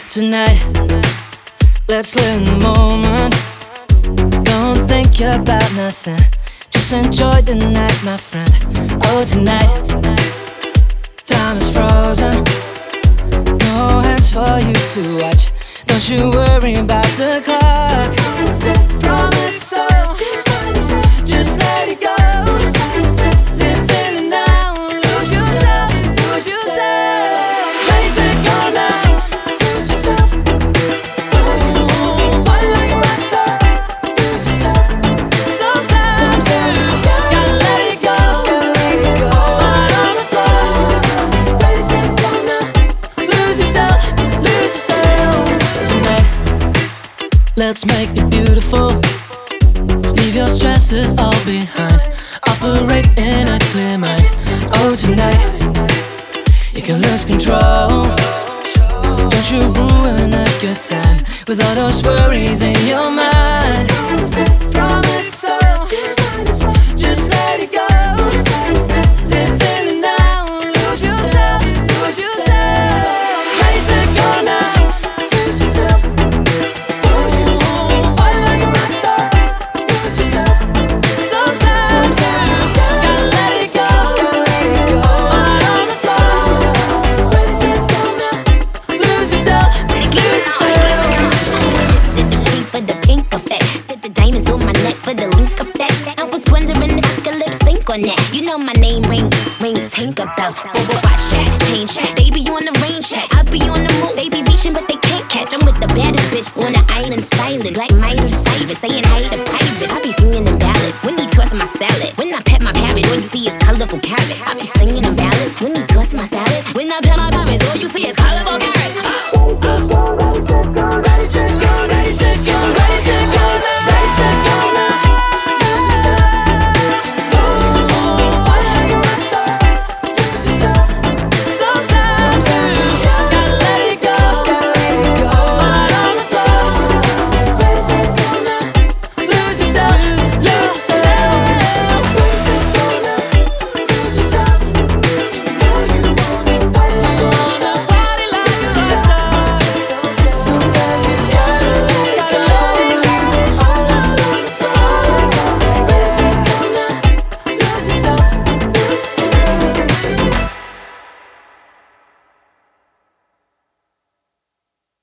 Tonight, let's live in the moment. Don't think about nothing, just enjoy the night, my friend. Oh, tonight, time is frozen, no hands for you to watch. Don't you worry about the clock. Promise so, just let it go. Live in the now, lose yourself, lose yourself. Place it go now, lose yourself. Oh, party like a rock star, lose yourself. Sometimes you gotta let it go. Out on the floor, place it go now, lose yourself, lose yourself. Tonight, let's make it beautiful. Leave your stresses all behind. Operate in a clear mind. Oh, tonight, you can lose control. Don't you ruin a good time with all those worries in your mind. Promise so, just let it go. Live in the now, lose yourself, lose yourself. Place it go now, lose yourself. Oh, party like a rock star, lose yourself. Sometimes you gotta let it go. Out on the floor, place it go now, lose yourself, lose yourself. Did the pink for the pink effect? Did the diamonds on my neck for the link effect? I was wondering if I could lip sync on that. You know my name, ring Tinkerbell. Overwatch chat, change chat. Baby, you on the rain chat. I be on the move, baby reaching, but they can't catch. I'm with the baddest bitch on the island, styling like Miley Cyrus, saying hi to pirate. I be singing in ballads when he toss my salad. When I pet my parrot, all you see is colorful carrots. I be